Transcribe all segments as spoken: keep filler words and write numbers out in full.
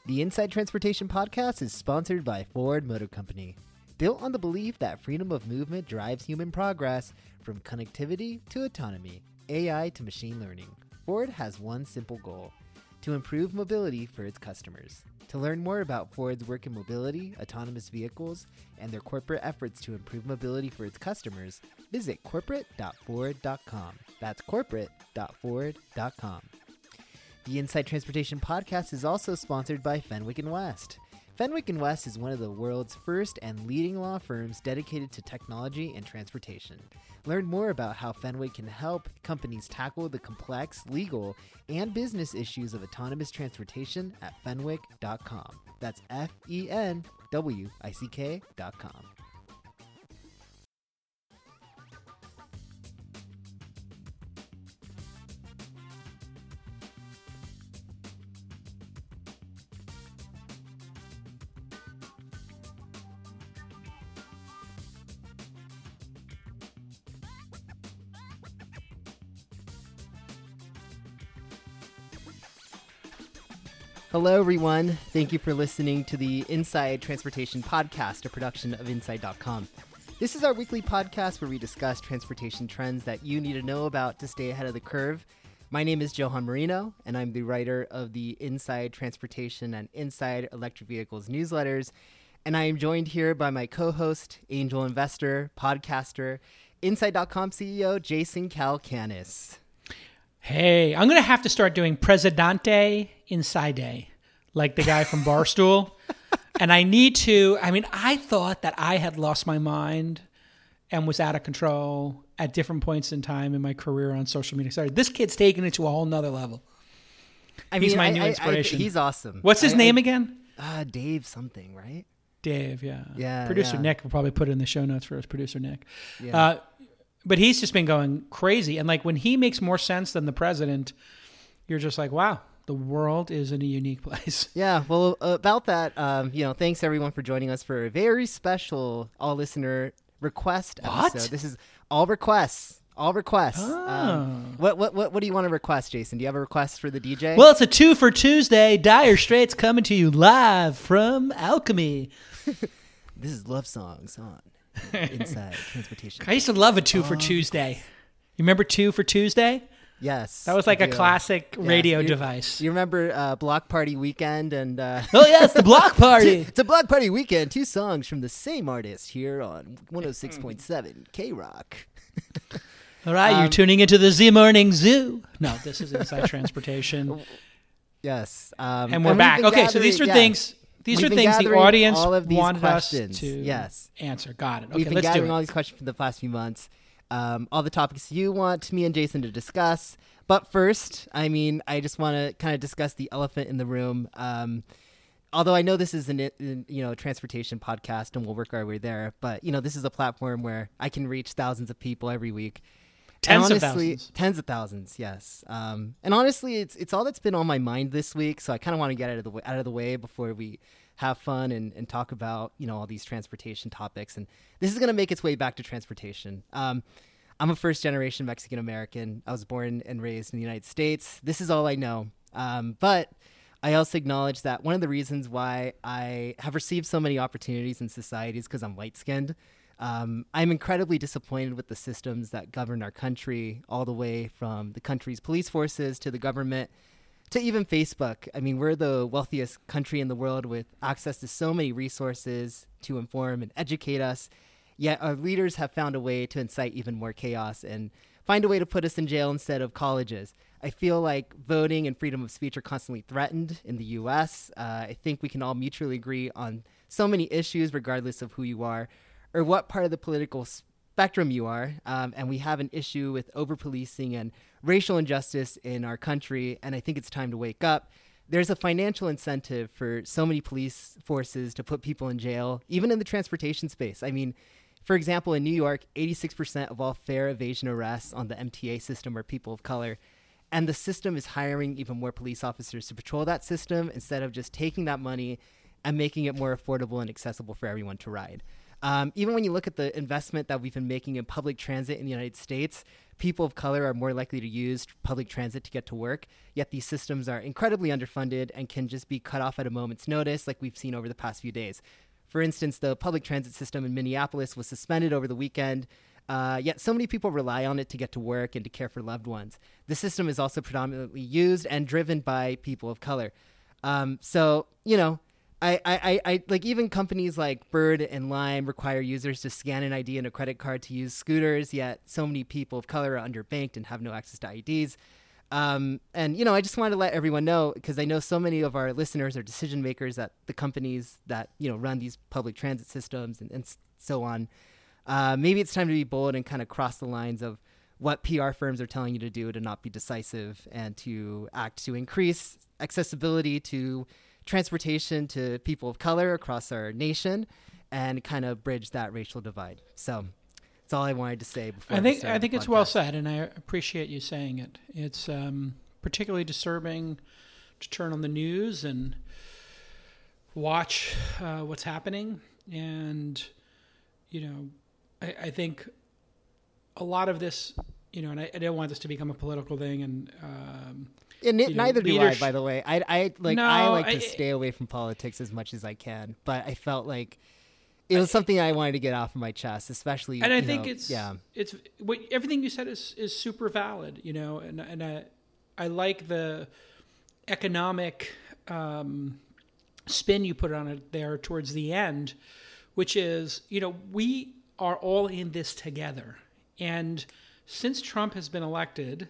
The Inside Transportation Podcast is sponsored by Ford Motor Company. Built on the belief that freedom of movement drives human progress, from connectivity to autonomy, A I to machine learning, Ford has one simple goal: to improve mobility for its customers. To learn more about Ford's work in mobility, autonomous vehicles, and their corporate efforts to improve mobility for its customers, visit corporate dot ford dot com. That's corporate dot ford dot com. The Inside Transportation Podcast is also sponsored by Fenwick and West. Fenwick and West is one of the world's first and leading law firms dedicated to technology and transportation. Learn more about how Fenwick can help companies tackle the complex legal and business issues of autonomous transportation at fenwick dot com. That's F E N W I C K dot com. Hello, everyone. Thank you for listening to the Inside Transportation Podcast, a production of inside dot com. This is our weekly podcast where we discuss transportation trends that you need to know about to stay ahead of the curve. My name is Johan Marino, and I'm the writer of the Inside Transportation and Inside Electric Vehicles newsletters. And I am joined here by my co-host, angel investor, podcaster, inside dot com C E O, Jason Calacanis. Hey, I'm going to have to start doing Presidente Inside, like the guy from Barstool. And I need to, I mean, I thought that I had lost my mind and was out of control at different points in time in my career on social media. Sorry, this kid's taking it to a whole nother level. I mean, he's my I, new I, inspiration. I, he's awesome. What's his I, name I, again? Uh, Dave something, right? Dave, yeah. Yeah. Producer yeah. Nick will probably put it in the show notes for us, producer Nick. Yeah. Uh, But he's just been going crazy. And like when he makes more sense than the president, you're just like, wow, the world is in a unique place. Yeah. Well, about that, um, you know, thanks everyone for joining us for a very special all listener request What? episode. This is all requests. All requests. Oh. Um, what, what, what, what do you want to request, Jason? Do you have a request for the D J? Well, it's a two for Tuesday. Dire Straits coming to you live from Alchemy. This is Love Songs on Inside Transportation. I used to love a two for Oh. Tuesday. You remember two for Tuesday? Yes. That was like I a do. classic Yeah. radio You- device. You remember uh, Block Party Weekend and... Uh, Oh, yeah, it's the block party. It's a Block Party Weekend. Two songs from the same artist here on one oh six point seven K-Rock. All right, you're Um, tuning into the Z Morning Zoo. No, this is Inside Transportation. Yes. Um, And we're we've back. been Okay, so these are gathering- yeah. things these We've are been things the gathering audience all of these wanted questions. us to Yes. answer. Got it. Okay, We've been let's do gathering it. all these questions for the past few months. Um, all the topics you want me and Jason to discuss. But first, I mean, I just want to kind of discuss the elephant in the room. Um, although I know this is an, an you know transportation podcast, and we'll work our way there. But you know, this is a platform where I can reach thousands of people every week. Tens And of honestly, thousands. Tens of thousands, yes. Um, and honestly, it's it's all that's been on my mind this week. So I kind of want to get out of the way, out of the way before we have fun and, and talk about you know all these transportation topics. And this is going to make its way back to transportation. Um, I'm a first generation Mexican American. I was born and raised in the United States. This is all I know. Um, but I also acknowledge that one of the reasons why I have received so many opportunities in society is because I'm light skinned. Um, I'm incredibly disappointed with the systems that govern our country, all the way from the country's police forces to the government to even Facebook. I mean, we're the wealthiest country in the world with access to so many resources to inform and educate us. Yet our leaders have found a way to incite even more chaos and find a way to put us in jail instead of colleges. I feel like voting and freedom of speech are constantly threatened in the U S. Uh, I think we can all mutually agree on so many issues, regardless of who you are or what part of the political spectrum you are. Um, and we have an issue with over-policing and racial injustice in our country. And I think it's time to wake up. There's a financial incentive for so many police forces to put people in jail, even in the transportation space. I mean, for example, in New York, eighty-six percent of all fare evasion arrests on the M T A system are people of color. And the system is hiring even more police officers to patrol that system instead of just taking that money and making it more affordable and accessible for everyone to ride. Um, even when you look at the investment that we've been making in public transit in the United States, people of color are more likely to use public transit to get to work, yet these systems are incredibly underfunded and can just be cut off at a moment's notice, like we've seen over the past few days. For instance, the public transit system in Minneapolis was suspended over the weekend, uh, yet so many people rely on it to get to work and to care for loved ones. The system is also predominantly used and driven by people of color. Um, so, you know, I, I, I like even companies like Bird and Lime require users to scan an I D and a credit card to use scooters, yet so many people of color are underbanked and have no access to I Ds. Um, and, you know, I just wanted to let everyone know, because I know so many of our listeners are decision makers at the companies that, you know, run these public transit systems and, and so on. Uh, maybe it's time to be bold and kind of cross the lines of what P R firms are telling you to do, to not be decisive and to act to increase accessibility to transportation to people of color across our nation and kind of bridge that racial divide. So that's all I wanted to say before I think we I think the it's well podcast. said, and I appreciate you saying it. It's um, particularly disturbing to turn on the news and watch uh, what's happening. And, you know, I, I think a lot of this, you know, and I, I don't want this to become a political thing, and um, And you know, neither do I, leadership- by the way. I, I like No, I like to I- stay away from politics as much as I can, but I felt like it was something I wanted to get off of my chest, especially. and I you think know, it's yeah, it's what everything you said is is super valid, you know, and and I I like the economic um, spin you put on it there towards the end, which is, you know, we are all in this together, and since Trump has been elected,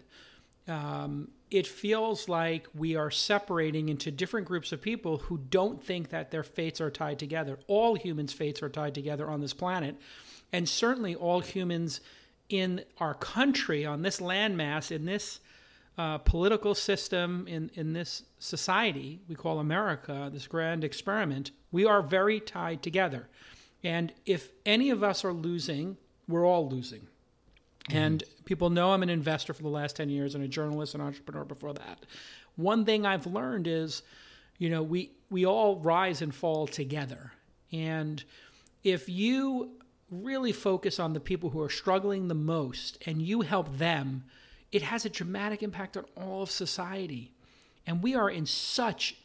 um, it feels like we are separating into different groups of people who don't think that their fates are tied together. All humans' fates are tied together on this planet, and certainly all humans in our country, on this landmass, in this uh, political system, in, in this society we call America, this grand experiment, we are very tied together. And if any of us are losing, we're all losing. And people know I'm an investor for the last ten years and a journalist and entrepreneur before that. One thing I've learned is, you know, we, we all rise and fall together. And if you really focus on the people who are struggling the most and you help them, it has a dramatic impact on all of society. And we are in such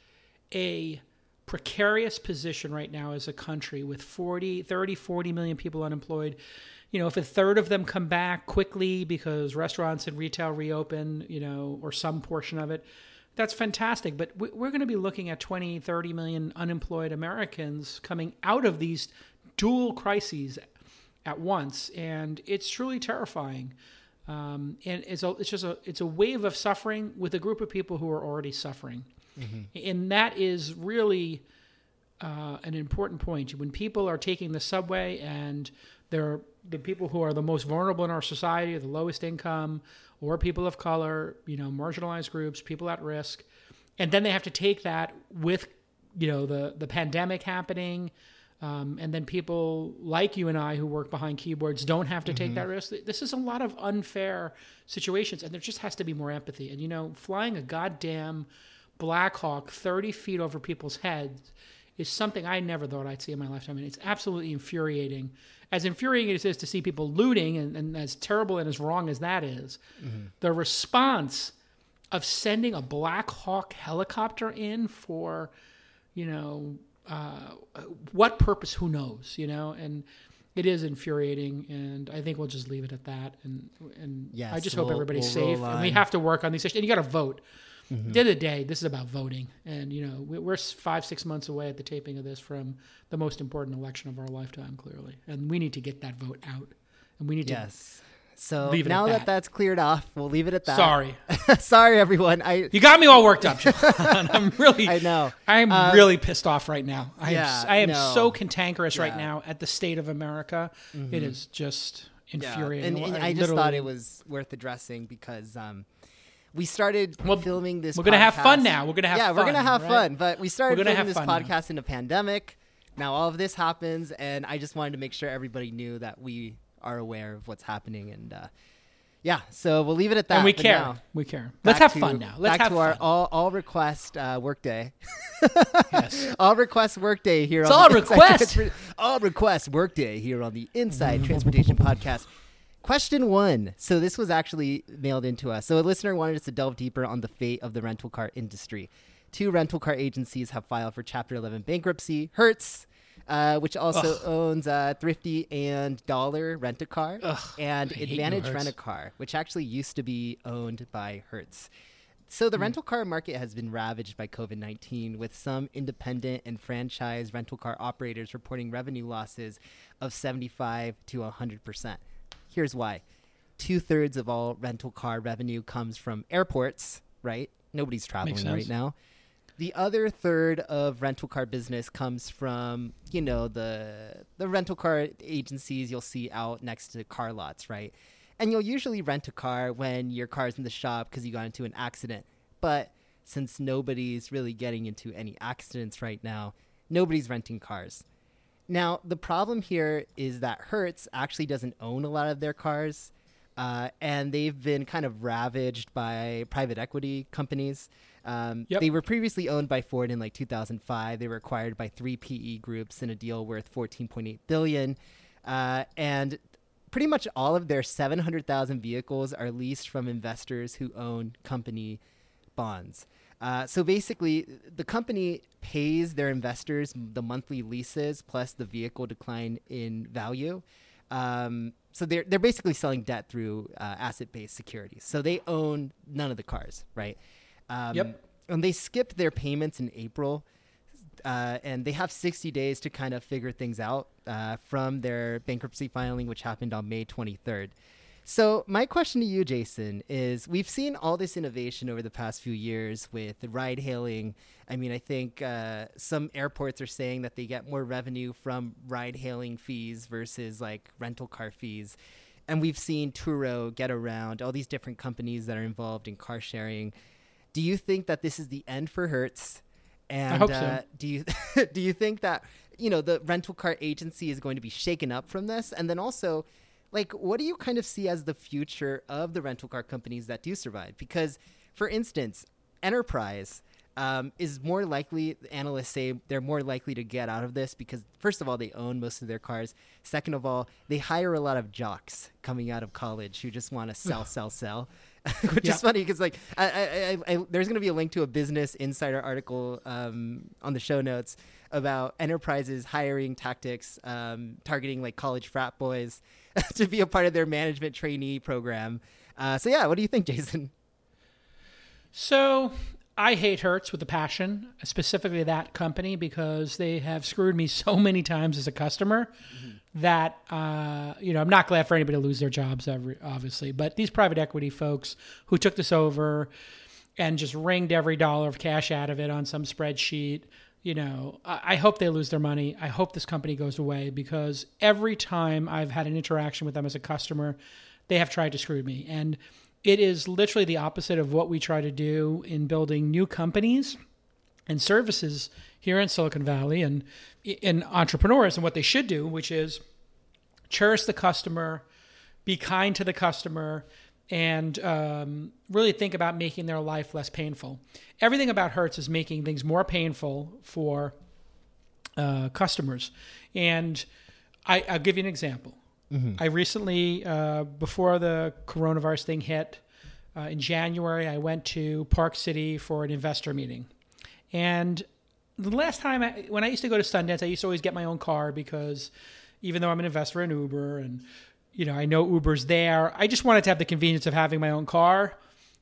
a precarious position right now as a country with forty, thirty, forty million people unemployed. You know, if a third of them come back quickly because restaurants and retail reopen, you know, or some portion of it, that's fantastic. But we're going to be looking at twenty, thirty million unemployed Americans coming out of these dual crises at once. And it's truly terrifying. Um, and it's, a, it's just a, it's a wave of suffering with a group of people who are already suffering. Mm-hmm. And that is really uh, an important point. When people are taking the subway and they're the people who are the most vulnerable in our society, the lowest income, or people of color, you know, marginalized groups, people at risk. And then they have to take that with, you know, the, the pandemic happening. Um, and then people like you and I who work behind keyboards don't have to mm-hmm. take that risk. This is a lot of unfair situations, and there just has to be more empathy. And, you know, flying a goddamn Black Hawk thirty feet over people's heads is something I never thought I'd see in my lifetime. And it's absolutely infuriating. As infuriating as it is to see people looting, and, and as terrible and as wrong as that is, mm-hmm. the response of sending a Black Hawk helicopter in for, you know, uh, what purpose, who knows, you know, and it is infuriating, and I think we'll just leave it at that. And and yes, I just we'll, hope everybody's we'll safe, and we have to work on these issues. And you got to vote. Mm-hmm. At the end of the day, this is about voting. And, you know, we're five, six months away at the taping of this from the most important election of our lifetime, clearly. And we need to get that vote out. And we need yes. to So leave it now at that. that that's cleared off, we'll leave it at that. Sorry. Sorry, everyone. I You got me all worked up, Joe. I'm really, I know. I'm um, really pissed off right now. I yeah, am, I am no. so cantankerous yeah. right now at the state of America. Mm-hmm. It is just infuriating. Yeah. And, and I, I just thought it was worth addressing because um, we started well, filming this We're podcast. going to have fun now. We're going to have yeah, fun. Yeah, we're going to have right? fun. But we started filming this podcast now. in a pandemic. Now all of this happens, and I just wanted to make sure everybody knew that we are aware of what's happening. And uh, yeah, so we'll leave it at that. And we but care. Now, we care. Let's have to, fun now. Let's back have to fun. our all, all request uh, workday. Yes. All request workday here. It's on all the request. All requests Workday here on the Inside Transportation Podcast. Question one. So this was actually mailed into us. So a listener wanted us to delve deeper on the fate of the rental car industry. Two rental car agencies have filed for Chapter eleven bankruptcy. Hertz, uh, which also Ugh. owns uh, Thrifty and Dollar Rent-A-Car, Ugh, and Advantage Rent-A-Car, which actually used to be owned by Hertz. So the mm. rental car market has been ravaged by COVID nineteen, with some independent and franchise rental car operators reporting revenue losses of seventy-five to one hundred percent. Here's why. Two-thirds of all rental car revenue comes from airports, right? Nobody's traveling right now. The other third of rental car business comes from, you know, the the rental car agencies you'll see out next to car lots, right? And you'll usually rent a car when your car's in the shop because you got into an accident. But since nobody's really getting into any accidents right now, nobody's renting cars. Now, the problem here is that Hertz actually doesn't own a lot of their cars, uh, and they've been kind of ravaged by private equity companies. Um, yep. They were previously owned by Ford in like two thousand five. They were acquired by three P E groups in a deal worth fourteen point eight billion dollars. Uh, and pretty much all of their seven hundred thousand vehicles are leased from investors who own company bonds. Uh, so basically, the company pays their investors the monthly leases plus the vehicle decline in value. Um, so they're they're basically selling debt through uh, asset-based securities. So they own none of the cars, right? Um, yep. And they skipped their payments in April, uh, and they have sixty days to kind of figure things out uh, from their bankruptcy filing, which happened on May twenty-third. So my question to you, Jason, is we've seen all this innovation over the past few years with ride hailing. I mean, I think uh, some airports are saying that they get more revenue from ride hailing fees versus like rental car fees. And we've seen Turo, Get Around, all these different companies that are involved in car sharing. Do you think that this is the end for Hertz? And I hope so. Uh, do you do you think that, you know, the rental car agency is going to be shaken up from this? And then also, like, what do you kind of see as the future of the rental car companies that do survive? Because, for instance, Enterprise um, is more likely, analysts say they're more likely to get out of this because, first of all, they own most of their cars. Second of all, they hire a lot of jocks coming out of college who just want to sell, sell, sell. Which yeah. is funny because, like, I, I, I, I, there's going to be a link to a Business Insider article um, on the show notes about Enterprise's hiring tactics, um, targeting like college frat boys to be a part of their management trainee program. Uh, so, yeah, what do you think, Jason? So I hate Hertz with a passion, specifically that company, because they have screwed me so many times as a customer. Mm-hmm. That, uh, you know, I'm not glad for anybody to lose their jobs, every, obviously. But these private equity folks who took this over and just wringed every dollar of cash out of it on some spreadsheet, you know, I, I hope they lose their money. I hope this company goes away because every time I've had an interaction with them as a customer, they have tried to screw me. And it is literally the opposite of what we try to do in building new companies and services here in Silicon Valley and in entrepreneurs, and what they should do, which is cherish the customer, be kind to the customer, and um, really think about making their life less painful. Everything about Hertz is making things more painful for uh, customers. And I, I'll give you an example. Mm-hmm. I recently, uh, before the coronavirus thing hit, uh, in January, I went to Park City for an investor meeting. And the last time, I, when I used to go to Sundance, I used to always get my own car because even though I'm an investor in Uber and, you know, I know Uber's there, I just wanted to have the convenience of having my own car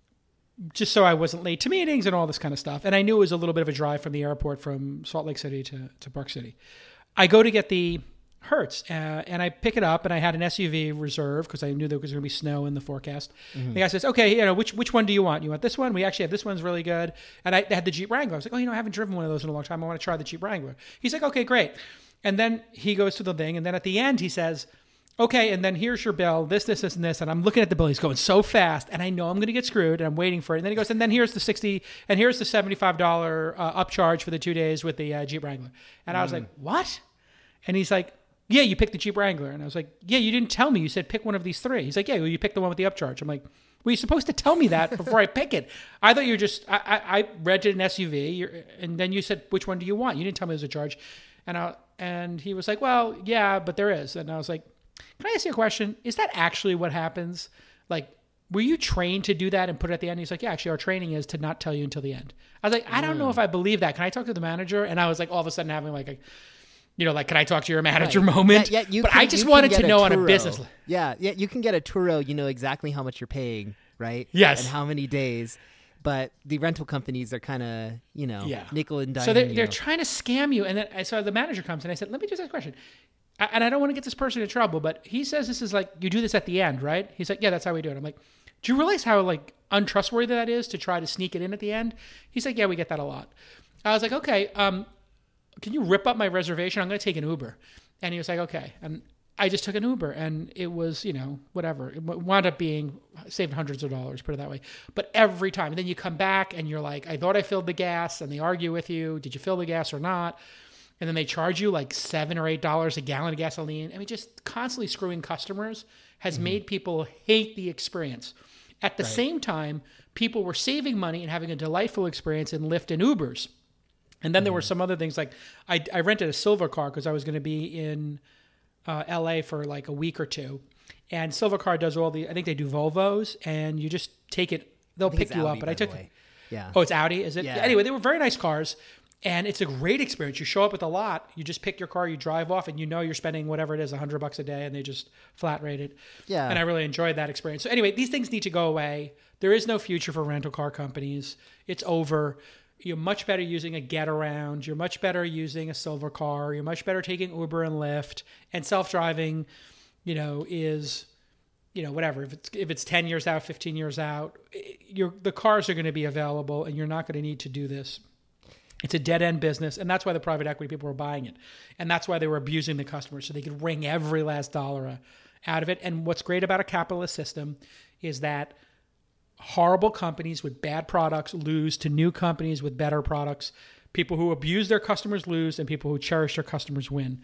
just so I wasn't late to meetings and all this kind of stuff. And I knew it was a little bit of a drive from the airport from Salt Lake City to, to Park City. I go to get the Hertz uh, and I pick it up, and I had an S U V reserved because I knew there was going to be snow in the forecast. Mm-hmm. The guy says, okay, you know, which which one do you want? You want this one? We actually have this one's really good. And I had the Jeep Wrangler. I was like, oh, you know, I haven't driven one of those in a long time. I want to try the Jeep Wrangler. He's like, okay, great. And then he goes to the thing, and then at the end he says, okay, and then here's your bill, this, this, this, and this. And I'm looking at the bill. He's going so fast, and I know I'm going to get screwed, and I'm waiting for it. And then he goes, and then here's the sixty, and here's the seventy-five dollars uh, upcharge for the two days with the uh, Jeep Wrangler. And mm. I was like, what? And he's like, yeah, you picked the Jeep Wrangler. And I was like, yeah, you didn't tell me. You said pick one of these three. He's like, yeah, well, you picked the one with the upcharge. I'm like, well, you're supposed to tell me that before I pick it. I thought you were just, I, I, I rented an S U V, you're, and then you said, which one do you want? You didn't tell me it was a charge. And I, And he was like, well, yeah, but there is. And I was like, can I ask you a question? Is that actually what happens? Like, were you trained to do that and put it at the end? He's like, yeah, actually our training is to not tell you until the end. I was like, I don't know if I believe that. Can I talk to the manager? And I was like, all of a sudden having like a, you know, like, can I talk to your manager Right. moment? Yeah, yeah, you but can- I just you can wanted get to know on a Turo. business. Yeah, yeah, you can get a Turo. You know exactly how much you're paying, right? Yes. And how many days. But the rental companies are kind of, you know, Yeah. nickel and diming So they're, you. they're trying to scam you. And then so the manager comes and I said, let me just ask a question. I, and I don't want to get this person in trouble, but he says this is like, you do this at the end, right? He's like, yeah, that's how we do it. I'm like, do you realize how like untrustworthy that is to try to sneak it in at the end? He's like, yeah, we get that a lot. I was like, okay, um, can you rip up my reservation? I'm going to take an Uber. And he was like, okay. And I just took an Uber and it was, you know, whatever. It wound up being saved hundreds of dollars, put it that way. But every time, and then you come back and you're like, I thought I filled the gas, and they argue with you. Did you fill the gas or not? And then they charge you like seven or eight dollars a gallon of gasoline. I mean, just constantly screwing customers has mm-hmm. made people hate the experience. At the right. same time, people were saving money and having a delightful experience in Lyft and Ubers. And then mm-hmm. there were some other things like I, I rented a silver car because I was going to be in uh, L A for like a week or two. And Silver Car does all the, I think they do Volvos, and you just take it, they'll pick you Audi, up. But I took, yeah. Oh, it's Audi, is it? Yeah. Anyway, they were very nice cars. And it's a great experience. You show up at the lot, you just pick your car, you drive off, and you know you're spending whatever it is, a hundred bucks a day, and they just flat rate it. Yeah. And I really enjoyed that experience. So anyway, these things need to go away. There is no future for rental car companies. It's over. You're much better using a Get Around. You're much better using a Silver Car. You're much better taking Uber and Lyft. And self-driving, you know, is, you know, whatever. If it's if it's ten years out, fifteen years out, you're, the cars are going to be available, and you're not going to need to do this. It's a dead-end business, and that's why the private equity people were buying it. And that's why they were abusing the customers, so they could wring every last dollar out of it. And what's great about a capitalist system is that horrible companies with bad products lose to new companies with better products. People who abuse their customers lose, and people who cherish their customers win.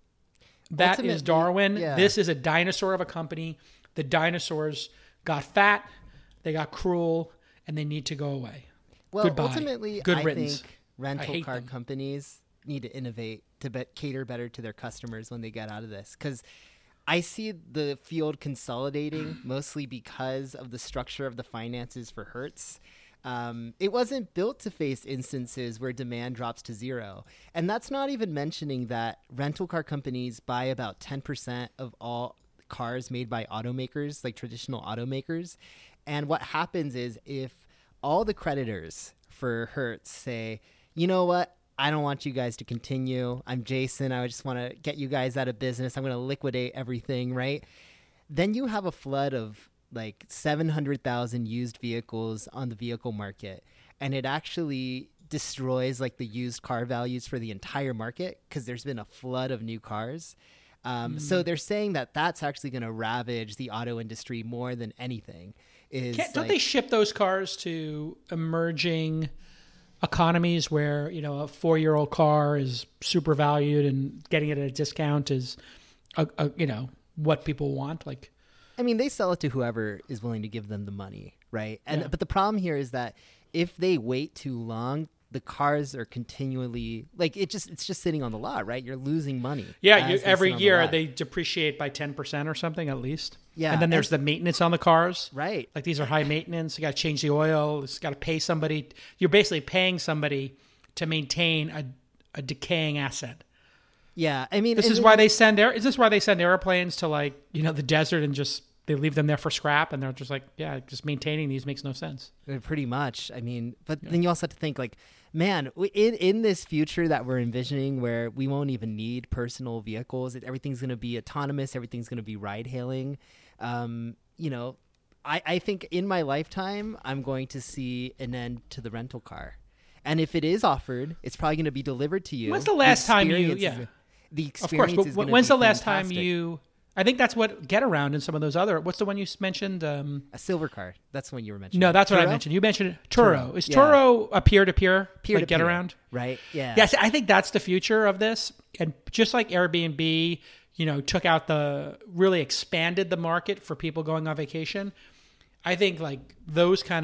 That Ultimately, is Darwin. yeah. This is a dinosaur of a company. The dinosaurs got fat, they got cruel, and they need to go away. Well, Goodbye. ultimately, Good I riddance. think rental hate car them. companies need to innovate to be- cater better to their customers when they get out of this. Because I see the field consolidating mostly because of the structure of the finances for Hertz. Um, it wasn't built to face instances where demand drops to zero. And that's not even mentioning that rental car companies buy about ten percent of all cars made by automakers, like traditional automakers. And what happens is if all the creditors for Hertz say, you know what? I don't want you guys to continue. I'm Jason. I just want to get you guys out of business. I'm going to liquidate everything, right? Then you have a flood of like seven hundred thousand used vehicles on the vehicle market. And it actually destroys like the used car values for the entire market because there's been a flood of new cars. Um, mm. So they're saying that that's actually going to ravage the auto industry more than anything. Is Can't, don't like, they ship those cars to emerging economies where, you know, a four-year-old car is super valued and getting it at a discount is, a, a, you know, what people want? Like, I mean, they sell it to whoever is willing to give them the money, right? And Yeah. but the problem here is that if they wait too long, the cars are continually like it just it's just sitting on the lot, right? You're losing money. yeah, as you, they every sit on the year lot. they depreciate by ten percent or something at least. Yeah, And then there's and- the maintenance on the cars. right. Like these are high maintenance. You got to change the oil. It's got to pay somebody. You're basically paying somebody to maintain a, a decaying asset. Yeah, I mean, This and is then- why they send air. Is this why they send airplanes to like, you know, the desert and just they leave them there for scrap and they're just like, yeah, just maintaining these makes no sense. Uh, Pretty much. I mean, but then you also have to think like, man, w- in in this future that we're envisioning, where we won't even need personal vehicles, it, everything's going to be autonomous, everything's going to be ride hailing. Um, you know, I I think in my lifetime, I'm going to see an end to the rental car, and if it is offered, it's probably going to be delivered to you. When's the last time you- experience yeah. is- the Of experience course, is but gonna when's be the last fantastic. time you? I think that's what Get Around and some of those other. What's the one you s- mentioned? Um, a silver car? That's when you were mentioning. no, that's what I Turo? mentioned. You mentioned Turo. Turo, Is yeah. Turo a peer to peer? Peer Like to Get peer, Around? right? Yeah. Yes, I think that's the future of this. And just like Airbnb, you know, took out the really expanded the market for people going on vacation. I think like those kind of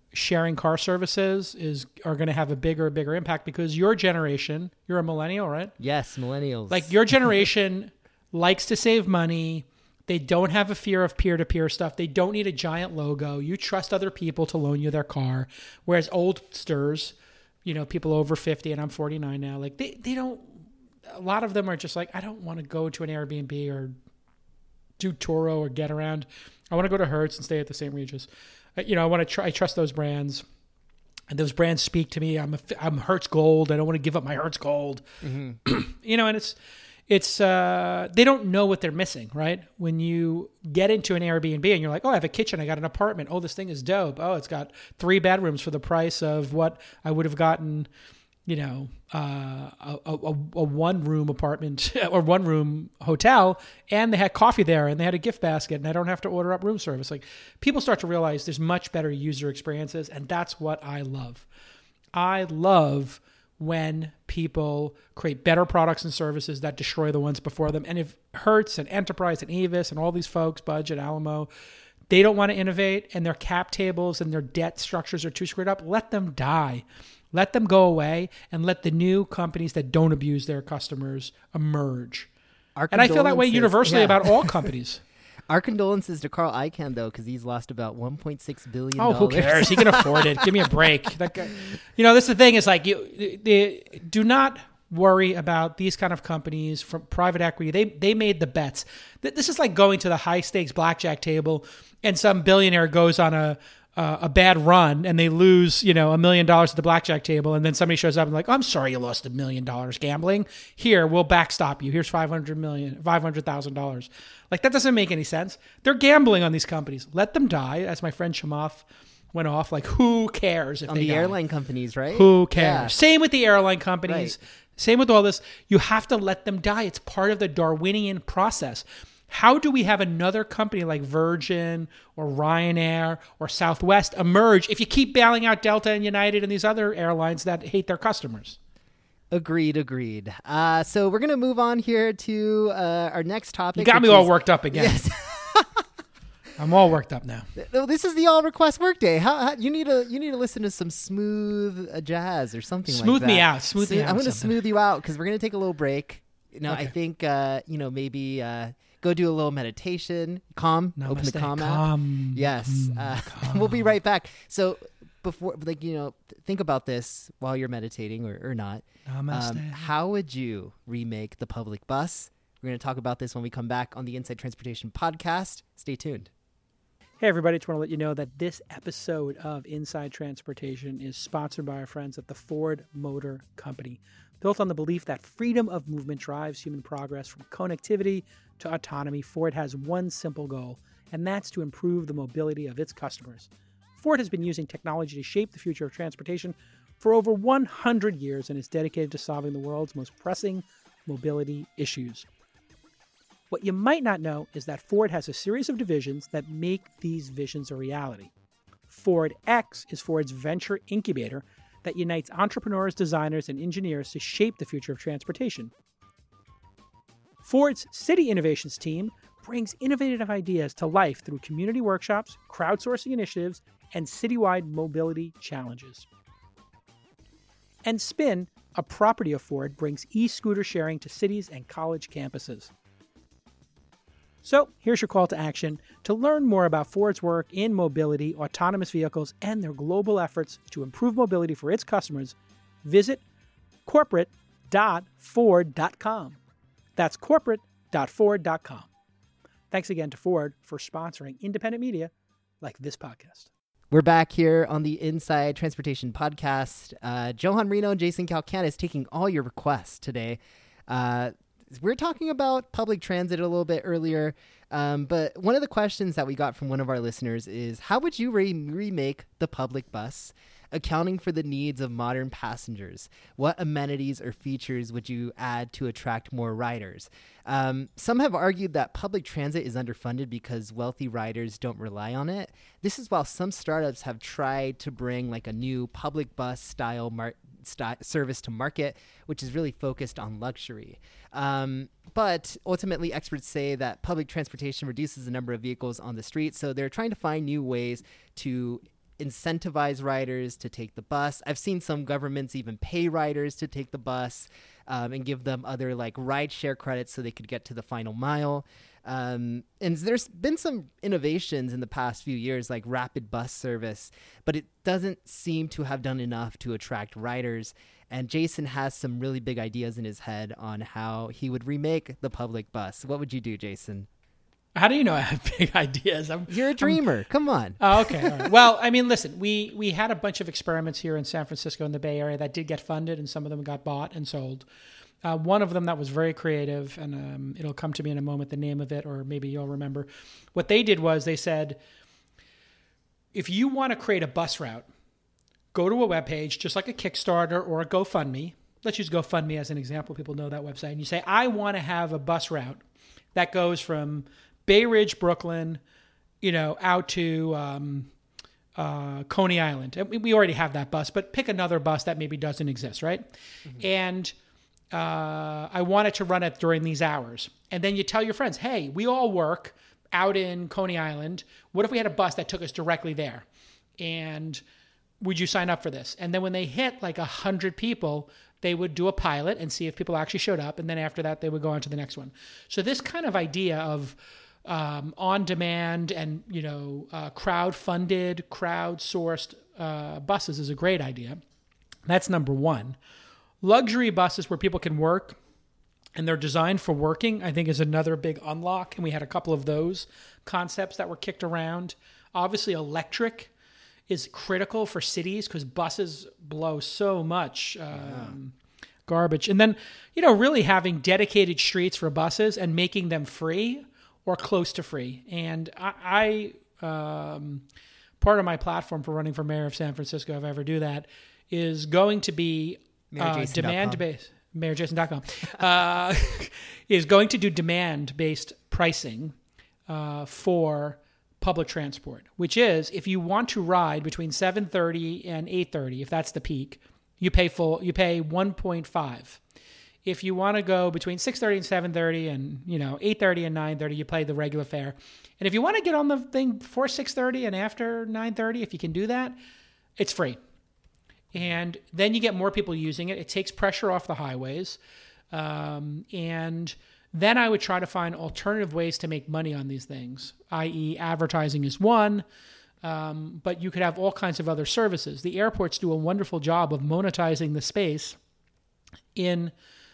sharing car services is are going to have a bigger and bigger impact because your generation, you're a millennial, right? Yes, millennials. Like your generation likes to save money. They don't have a fear of peer-to-peer stuff. They don't need a giant logo. You trust other people to loan you their car. Whereas oldsters, you know, people over fifty, and I'm forty-nine now, like they, they don't, a lot of them are just like, I don't want to go to an Airbnb or do Turo or Get Around. I want to go to Hertz and stay at the Saint Regis. You know, I want to try, I trust those brands. And those brands speak to me. I'm a, I'm Hertz Gold. I don't want to give up my Hertz Gold. Mm-hmm. You know, and it's, It's uh, they don't know what they're missing, right? When you get into an Airbnb and you're like, oh, I have a kitchen, I got an apartment. Oh, this thing is dope. Oh, it's got three bedrooms for the price of what I would have gotten, you know, uh, a, a, a one room apartment or one room hotel, and they had coffee there and they had a gift basket, and I don't have to order up room service. Like people start to realize there's much better user experiences, and that's what I love. I love when people create better products and services that destroy the ones before them. And if Hertz and Enterprise and Avis and all these folks, Budget, Alamo, they don't want to innovate and their cap tables and their debt structures are too screwed up, let them die. Let them go away and let the new companies that don't abuse their customers emerge. And I feel that way universally yeah. about all companies. Our condolences to Carl Icahn, though, because he's lost about one point six billion dollars. Oh, who cares? He can afford it. Give me a break. That guy, you know, this is the thing is like, you, they, do not worry about these kind of companies from private equity. They they made the bets. This is like going to the high stakes blackjack table and some billionaire goes on a uh, a bad run and they lose, you know, a million dollars at the blackjack table. And then somebody shows up and like, I'm sorry, you lost a million dollars gambling. Here, we'll backstop you. Here's five hundred million, five hundred thousand dollars. Like that doesn't make any sense. They're gambling on these companies. Let them die. As my friend Chamath went off, like who cares if on they the die? Airline companies, right? Who cares? Yeah. Same with the airline companies. Right. Same with all this. You have to let them die. It's part of the Darwinian process. How do we have another company like Virgin or Ryanair or Southwest emerge if you keep bailing out Delta and United and these other airlines that hate their customers? Agreed, agreed. Uh, so we're going to move on here to uh, our next topic. You got me is, all worked up again. Yes. I'm all worked up now. This is the all request workday. How, how you need to you need to listen to some smooth uh, jazz or something smooth like that. Smooth me out. Smooth so, me out. I'm going to something. smooth you out because we're going to take a little break. You know, okay. I think uh, you know maybe uh, go do a little meditation. Calm. Namaste. Open the Calm, Calm. app. Yes. Mm, Uh, calm. We'll be right back. So before, like you know, think about this while you're meditating or, or not. Namaste. Um, how would you remake the public bus? We're going to talk about this when we come back on the Inside Transportation podcast. Stay tuned. Hey, everybody. Just want to let you know that this episode of Inside Transportation is sponsored by our friends at the Ford Motor Company. Built on the belief that freedom of movement drives human progress from connectivity to autonomy, Ford has one simple goal, and that's to improve the mobility of its customers. Ford has been using technology to shape the future of transportation for over one hundred years and is dedicated to solving the world's most pressing mobility issues. What you might not know is that Ford has a series of divisions that make these visions a reality. Ford X is Ford's venture incubator that unites entrepreneurs, designers, and engineers to shape the future of transportation. Ford's City Innovations team brings innovative ideas to life through community workshops, crowdsourcing initiatives, and citywide mobility challenges. And Spin, a property of Ford, brings e-scooter sharing to cities and college campuses. So here's your call to action. To learn more about Ford's work in mobility, autonomous vehicles, and their global efforts to improve mobility for its customers, visit corporate dot ford dot com. That's corporate dot ford dot com. Thanks again to Ford for sponsoring independent media like this podcast. We're back here on the Inside Transportation podcast. Uh, Johan Reno and Jason Calcanis taking all your requests today. Uh, We're talking about public transit a little bit earlier, um, but one of the questions that we got from one of our listeners is, how would you re- remake the public bus, accounting for the needs of modern passengers? What amenities or features would you add to attract more riders? Um, some have argued that public transit is underfunded because wealthy riders don't rely on it. This is while some startups have tried to bring like a new public bus style mar- st- service to market, which is really focused on luxury. Um, but ultimately, experts say that public transportation reduces the number of vehicles on the street, so they're trying to find new ways to incentivize riders to take the bus. I've seen some governments even pay riders to take the bus um, and give them other like ride share credits so they could get to the final mile. Um, and there's been some innovations in the past few years, like rapid bus service, but it doesn't seem to have done enough to attract riders. And Jason has some really big ideas in his head on how he would remake the public bus. What would you do, Jason? How do you know I have big ideas? I'm, You're a dreamer. I'm, Come on. Oh, okay. All right. Well, I mean, listen, we, we had a bunch of experiments here in San Francisco in the Bay Area that did get funded, and some of them got bought and sold. Uh, one of them that was very creative, and um, it'll come to me in a moment, the name of it, or maybe you'll remember. What they did was they said, if you want to create a bus route, go to a webpage, just like a Kickstarter or a GoFundMe. Let's use GoFundMe as an example. People know that website. And you say, I want to have a bus route that goes from Bay Ridge, Brooklyn, you know, out to um, uh, Coney Island. And we already have that bus, but pick another bus that maybe doesn't exist, right? Mm-hmm. And uh, I wanted to run it during these hours. And then you tell your friends, hey, we all work out in Coney Island. What if we had a bus that took us directly there? And would you sign up for this? And then when they hit like a hundred people, they would do a pilot and see if people actually showed up. And then after that, they would go on to the next one. So this kind of idea of um, on-demand and, you know, uh, crowd-funded, crowd-sourced uh, buses is a great idea. That's number one. Luxury buses where people can work and they're designed for working, I think, is another big unlock. And we had a couple of those concepts that were kicked around. Obviously, electric is critical for cities because buses blow so much um, yeah. garbage. And then, you know, really having dedicated streets for buses and making them free or close to free. And I, I um, part of my platform for running for mayor of San Francisco, if I ever do that, is going to be uh, demand-based. mayor jason dot com uh, is going to do demand-based pricing uh, for public transport, which is if you want to ride between seven thirty and eight thirty, if that's the peak, you pay full. You pay one point five. If you want to go between six thirty and seven thirty, and you know eight thirty and nine thirty, you pay the regular fare. And if you want to get on the thing before six thirty and after nine thirty, if you can do that, it's free. And then you get more people using it. It takes pressure off the highways. Um, and then I would try to find alternative ways to make money on these things, that is advertising is one, um, but you could have all kinds of other services. The airports do a wonderful job of monetizing the space in,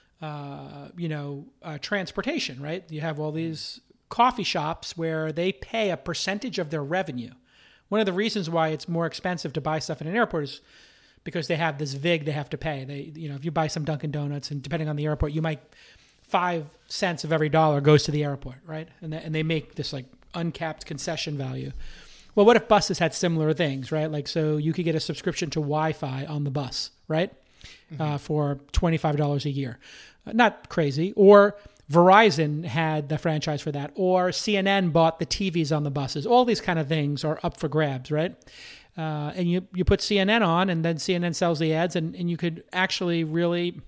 uh, you know, uh, transportation, right? You have all these coffee shops where they pay a percentage of their revenue. One of the reasons why it's more expensive to buy stuff in an airport is because they have this vig they have to pay. They, you know, if you buy some Dunkin' Donuts, and depending on the airport, you might five cents of every dollar goes to the airport, right? And they, and they make this like uncapped concession value. Well, what if buses had similar things, right? Like, so you could get a subscription to Wi-Fi on the bus, right? Mm-hmm. Uh, for twenty-five dollars a year. Uh, not crazy. Or Verizon had the franchise for that. Or C N N bought the T Vs on the buses. All these kind of things are up for grabs, right? Uh, and you, you put C N N on, and then C N N sells the ads, and, and you could actually really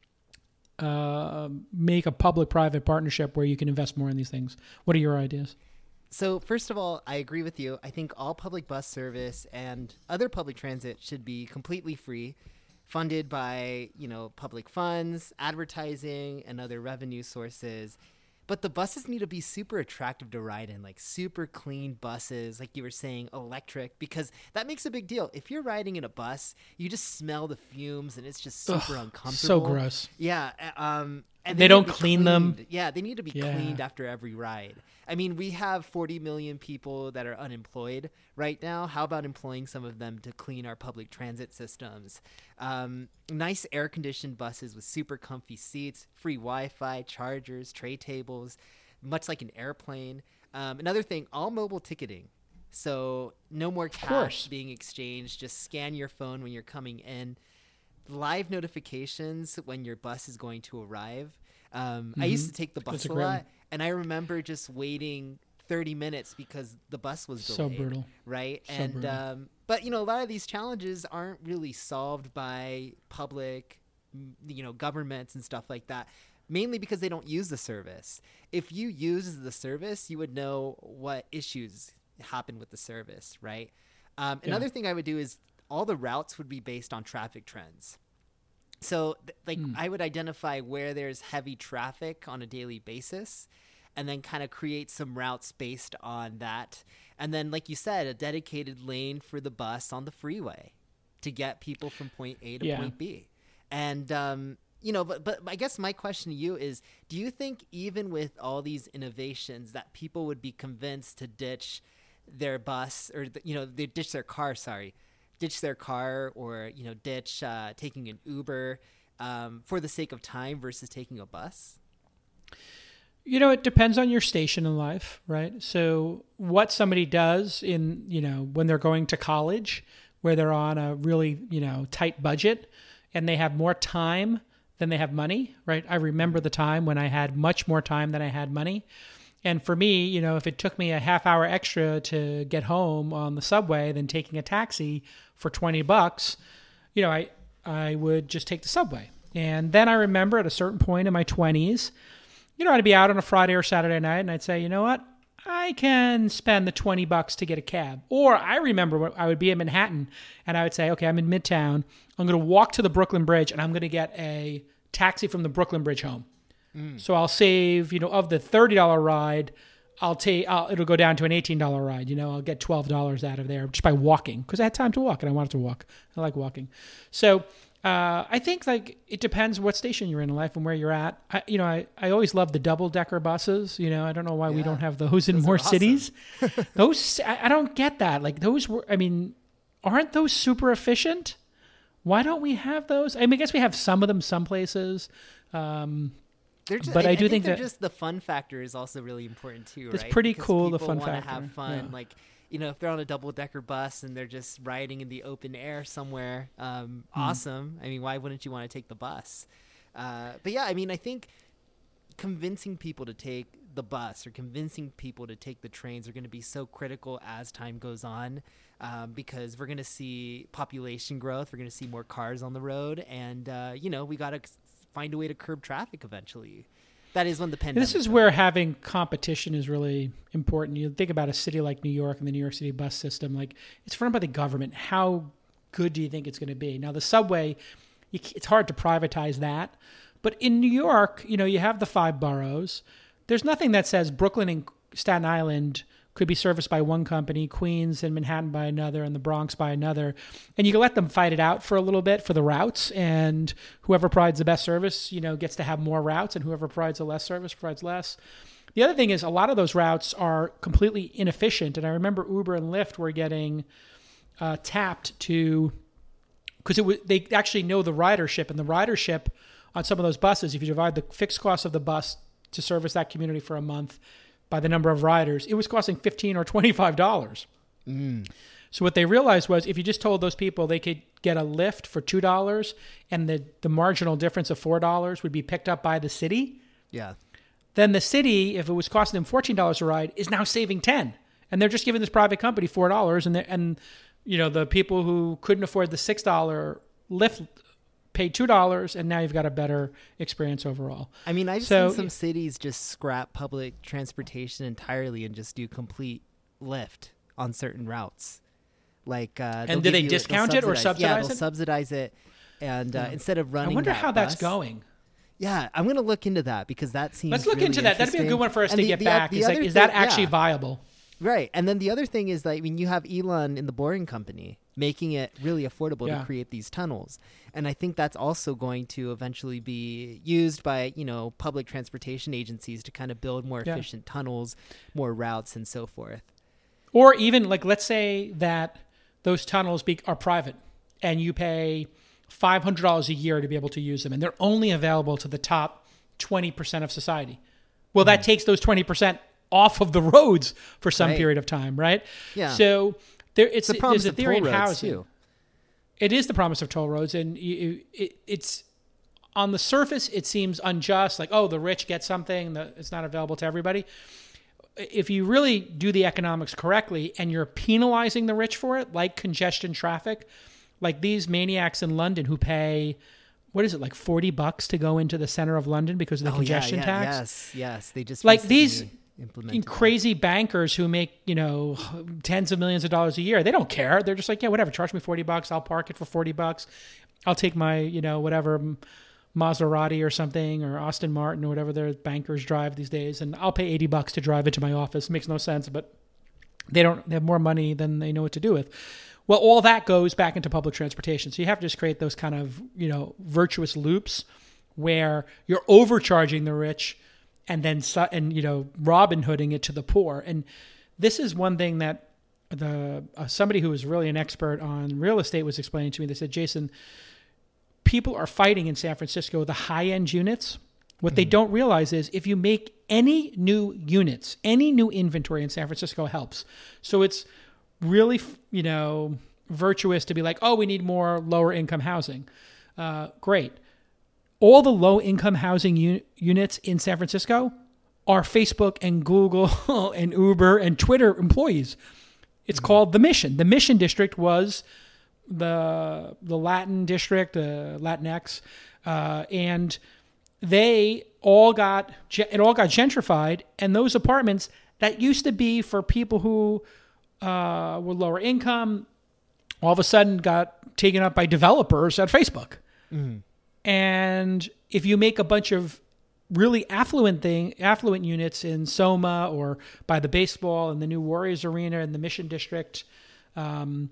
uh, make a public-private partnership where you can invest more in these things. What are your ideas? So first of all, I agree with you. I think all public bus service and other public transit should be completely free, funded by, you know, public funds, advertising, and other revenue sources. But the buses need to be super attractive to ride in, like super clean buses, like you were saying, electric, because that makes a big deal. If you're riding in a bus, you just smell the fumes and it's just super Ugh, uncomfortable. So gross. Yeah. Um, and they, they don't clean cleaned. them. Yeah, they need to be yeah. cleaned after every ride. I mean, we have forty million people that are unemployed right now. How about employing some of them to clean our public transit systems? Um, nice air-conditioned buses with super comfy seats, free Wi-Fi, chargers, tray tables, much like an airplane. Um, another thing, all mobile ticketing. So no more cash being exchanged. Just scan your phone when you're coming in. Live notifications when your bus is going to arrive. Um, mm-hmm. I used to take the bus a, a lot, and I remember just waiting thirty minutes because the bus was delayed. So brutal, right? So and brutal. Um, but you know, a lot of these challenges aren't really solved by public, you know, governments and stuff like that. Mainly because they don't use the service. If you use the service, you would know what issues happen with the service, right? Um, Yeah. Another thing I would do is all the routes would be based on traffic trends. So, th- like, Mm. I would identify where there's heavy traffic on a daily basis, and then kind of create some routes based on that. And then, like you said, a dedicated lane for the bus on the freeway to get people from point A to Yeah. point B. And, um, you know, but, but I guess my question to you is, do you think even with all these innovations that people would be convinced to ditch their bus or, you know, they ditch their car, sorry, ditch their car or, you know, ditch uh, taking an Uber um, for the sake of time versus taking a bus? You know, it depends on your station in life, right? So what somebody does in, you know, when they're going to college, where they're on a really, you know, tight budget and they have more time than they have money, right? I remember the time when I had much more time than I had money. And for me, you know, if it took me a half hour extra to get home on the subway than taking a taxi for twenty bucks, you know, I, I would just take the subway. And then I remember at a certain point in my twenties, you know, I'd be out on a Friday or Saturday night and I'd say, you know what? I can spend the twenty bucks to get a cab. Or I remember when I would be in Manhattan and I would say, okay, I'm in Midtown. I'm going to walk to the Brooklyn Bridge and I'm going to get a taxi from the Brooklyn Bridge home. Mm. So I'll save, you know, of the thirty dollars ride, I'll take, I'll, it'll go down to an eighteen dollars ride. You know, I'll get twelve dollars out of there just by walking because I had time to walk and I wanted to walk. I like walking. So Uh, I think like it depends what station you're in life and where you're at. I, you know, I, I always love the double decker buses. You know, I don't know why yeah. we don't have those in those more awesome. cities. Those I, I don't get that. Like those were. I mean, aren't those super efficient? Why don't we have those? I mean, I guess we have some of them some places. Um, They're just, but I, I, do I think, think that just the fun factor is also really important too. It's right? pretty because cool, the people fun wanna factor. have fun, Yeah. like. You know, if they're on a double decker bus and they're just riding in the open air somewhere, um, Mm. awesome. I mean, why wouldn't you want to take the bus? Uh, but yeah, I mean, I think convincing people to take the bus or convincing people to take the trains are going to be so critical as time goes on, um, because we're going to see population growth. We're going to see more cars on the road. And, uh, you know, we got to find a way to curb traffic eventually. That is when the pandemic. This is where having competition is really important. You think about a city like New York and the New York City bus system. Like it's run by the government. How good do you think it's going to be? Now the subway, you, it's hard to privatize that. But in New York, you know, you have the five boroughs. There's nothing that says Brooklyn and Staten Island could be serviced by one company, Queens and Manhattan by another, and the Bronx by another. And you can let them fight it out for a little bit for the routes, and whoever provides the best service, you know, gets to have more routes, and whoever provides the less service provides less. The other thing is a lot of those routes are completely inefficient, and I remember Uber and Lyft were getting uh, tapped to, because it was, they actually know the ridership, and the ridership on some of those buses, if you divide the fixed cost of the bus to service that community for a month by the number of riders, it was costing fifteen dollars or twenty-five dollars. Mm. So what they realized was if you just told those people they could get a lift for two dollars and the, the marginal difference of four dollars would be picked up by the city, Yeah. then the city, if it was costing them fourteen dollars a ride, is now saving ten dollars. And they're just giving this private company four dollars. And, and you know, the people who couldn't afford the six dollars lift paid two dollars, and now you've got a better experience overall. I mean, I've So- seen some cities just scrap public transportation entirely and just do complete Lyft on certain routes. Like, uh, they'll And do give they you- they'll discount it or Yeah, subsidize they'll it? subsidize it, and uh, Yeah. instead of I running, wonder that how that's bus- going. Yeah, I'm going to look into that because that seems. Let's look really into that. That'd be a good interesting. one for us And to the- get the- back. the Is, like, other is that thing- actually yeah. viable? Right. And then the other thing is that, I mean, you have Elon in the Boring Company making it really affordable Yeah. to create these tunnels. And I think that's also going to eventually be used by, you know, public transportation agencies to kind of build more Yeah. efficient tunnels, more routes, and so forth. Or even like, let's say that those tunnels be, are private and you pay five hundred dollars a year to be able to use them. And they're only available to the top twenty percent of society. Well, that takes those twenty percent off of the roads for some Right. period of time, right? Yeah. So there, it's, It's the promise there's a of theory toll in roads, housing. too. It is the promise of toll roads, and you, it, it's on the surface it seems unjust, like, oh, the rich get something that it's not available to everybody. If you really do the economics correctly and you're penalizing the rich for it, like congestion traffic, like these maniacs in London who pay, what is it, like forty bucks to go into the center of London because of the Oh, congestion yeah, yeah, tax? Yes, yes. They just Like recently- these implemented crazy bankers who make, you know, tens of millions of dollars a year. They don't care. They're just like, yeah, whatever. Charge me forty bucks. I'll park it for forty bucks. I'll take my, you know, whatever Maserati or something, or Aston Martin or whatever their bankers drive these days, and I'll pay eighty bucks to drive it to my office. It makes no sense, but they don't they have more money than they know what to do with. Well, all that goes back into public transportation. So you have to just create those kind of, you know, virtuous loops where you're overcharging the rich and then, and, you know, Robin Hooding it to the poor. And this is one thing that the uh, somebody who was really an expert on real estate was explaining to me. They said, Jason, people are fighting in San Francisco the high-end units. What mm-hmm. they don't realize is if you make any new units, any new inventory in San Francisco helps. So it's really, you know, virtuous to be like, oh, we need more lower-income housing. Uh, great. All the low-income housing un- units in San Francisco are Facebook and Google and Uber and Twitter employees. It's mm-hmm. called The Mission. The Mission District was the the Latin district, uh, Latinx, uh, and they all got it all got gentrified. And those apartments that used to be for people who uh, were lower income, all of a sudden got taken up by developers at Facebook. Mm-hmm. And if you make a bunch of really affluent thing, affluent units in Soma or by the baseball and the new Warriors Arena in the Mission District, um,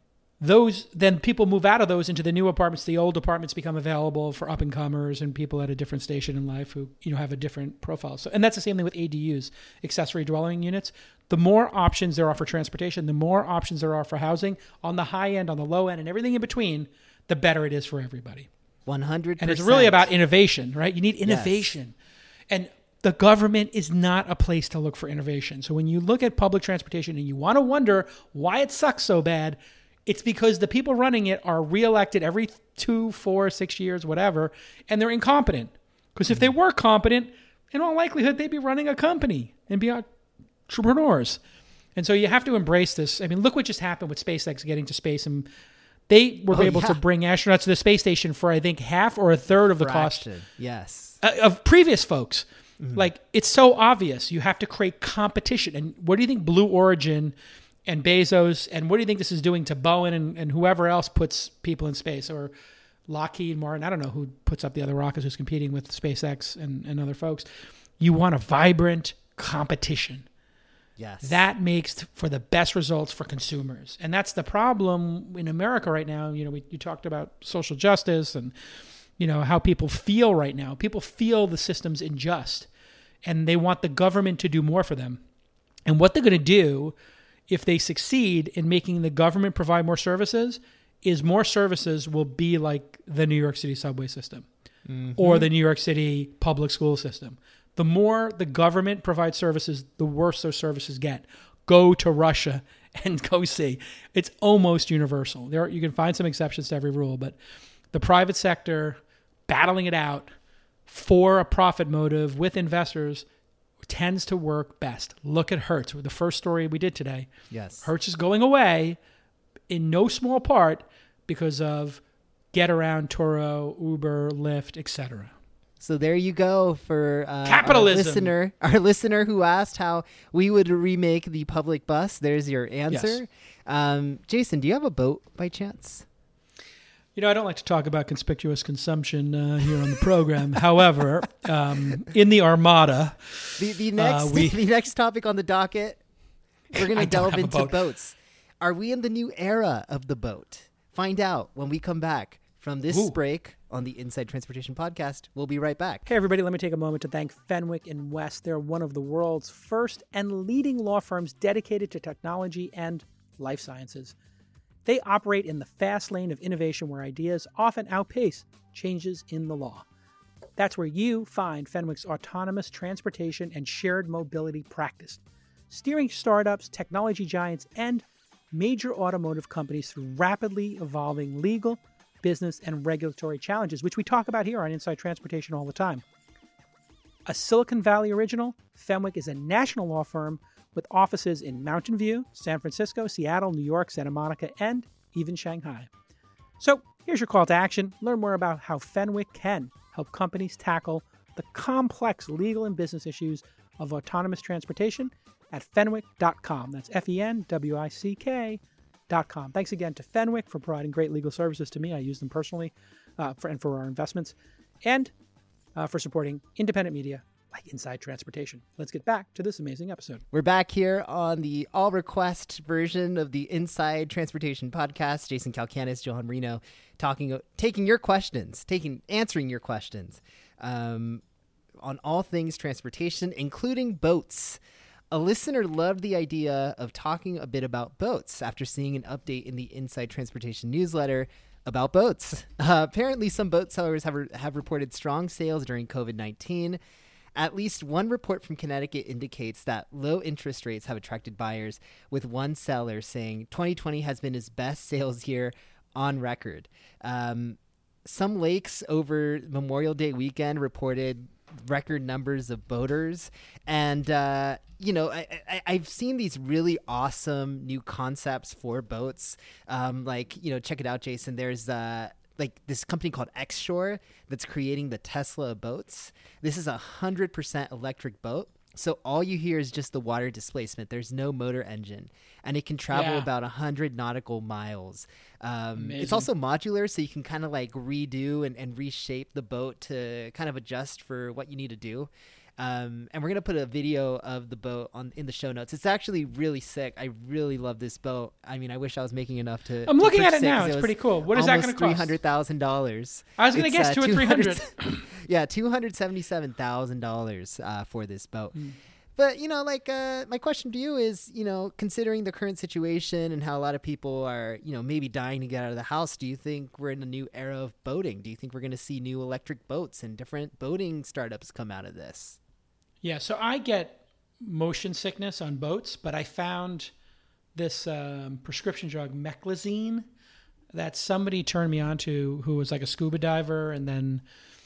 those then people move out of those into the new apartments. The old apartments become available for up and comers and people at a different station in life who, you know, have a different profile. So, and that's the same thing with A D Us, accessory dwelling units. The more options there are for transportation, the more options there are for housing on the high end, on the low end, and everything in between, the better it is for everybody. one hundred percent. And it's really about innovation, right? You need innovation. Yes. And the government is not a place to look for innovation. So when you look at public transportation and you want to wonder why it sucks so bad, it's because the people running it are reelected every two, four, six years, whatever, and they're incompetent. Because if they were competent, in all likelihood, they'd be running a company and be entrepreneurs. And so you have to embrace this. I mean, look what just happened with SpaceX getting to space. And they were oh, able yeah. to bring astronauts to the space station for, I think, half or a third of the Fraction. cost yes. uh, of previous folks. Mm-hmm. Like, it's so obvious. You have to create competition. And what do you think Blue Origin and Bezos, and what do you think this is doing to Boeing and, and whoever else puts people in space, or Lockheed Martin? I don't know who puts up the other rockets, who's competing with SpaceX and, and other folks. You want a vibrant competition. Yes. That makes for the best results for consumers. And that's the problem in America right now. You know, we you talked about social justice and, you know, how people feel right now. People feel the system's unjust and they want the government to do more for them. And what they're going to do if they succeed in making the government provide more services is more services will be like the New York City subway system mm-hmm. or the New York City public school system. The more the government provides services, the worse those services get. Go to Russia and go see. It's almost universal. There, you can find some exceptions to every rule, but the private sector battling it out for a profit motive with investors tends to work best. Look at Hertz, the first story we did today. Yes. Hertz is going away in no small part because of Getaround, Turo, Uber, Lyft, et cetera. So there you go for uh, capitalism. Our listener, our listener who asked how we would remake the public bus. There's your answer. Yes. Um, Jason, do you have a boat by chance? You know, I don't like to talk about conspicuous consumption uh, here on the program. However, um, in the Armada, the, the next uh, we, the next topic on the docket, we're going to delve into boat. boats. Are we in the new era of the boat? Find out when we come back from this Ooh. break on the Inside Transportation Podcast. We'll be right back. Hey, everybody, let me take a moment to thank Fenwick and West. They're one of the world's first and leading law firms dedicated to technology and life sciences. They operate in the fast lane of innovation where ideas often outpace changes in the law. That's where you find Fenwick's autonomous transportation and shared mobility practice, steering startups, technology giants, and major automotive companies through rapidly evolving legal, business, and regulatory challenges, which we talk about here on Inside Transportation all the time. A Silicon Valley original, Fenwick is a national law firm with offices in Mountain View, San Francisco, Seattle, New York, Santa Monica, and even Shanghai. So here's your call to action. Learn more about how Fenwick can help companies tackle the complex legal and business issues of autonomous transportation at fenwick dot com. That's F E N W I C K dot com. Thanks again to Fenwick for providing great legal services to me. I use them personally uh, for, and for our investments, and uh, for supporting independent media like Inside Transportation. Let's get back to this amazing episode. We're back here on the all request version of the Inside Transportation podcast. Jason Calcanis, Johan Reno, talking, taking your questions, taking, answering your questions um, on all things transportation, including boats. A listener loved the idea of talking a bit about boats after seeing an update in the Inside Transportation newsletter about boats. Uh, apparently, some boat sellers have, re- have reported strong sales during covid nineteen. At least one report from Connecticut indicates that low interest rates have attracted buyers, with one seller saying twenty twenty has been his best sales year on record. Um, some lakes over Memorial Day weekend reported record numbers of boaters. And, uh, you know, I, I, I've seen these really awesome new concepts for boats. Um, like, you know, check it out, Jason. There's uh, like this company called Xshore that's creating the Tesla of boats. This is a one hundred percent electric boat. So all you hear is just the water displacement. There's no motor engine, and it can travel Yeah. about one hundred nautical miles. Um, it's Amazing. also modular, so you can kind of like redo and, and reshape the boat to kind of adjust for what you need to do. Um, and we're going to put a video of the boat on in the show notes. It's actually really sick. I really love this boat. I mean, I wish I was making enough to I'm to looking at purchase it now. 'cause It's was pretty cool. What is that going to almost three cost? hundred thousand dollars. I was going to It's, guess uh, two or three hundred. Yeah, two hundred seventy-seven thousand dollars uh, for this boat. Mm. But, you know, like, uh, my question to you is, you know, considering the current situation and how a lot of people are, you know, maybe dying to get out of the house, do you think we're in a new era of boating? Do you think we're going to see new electric boats and different boating startups come out of this? Yeah, so I get motion sickness on boats, but I found this um, prescription drug, Meclizine, that somebody turned me on to, who was like a scuba diver, and then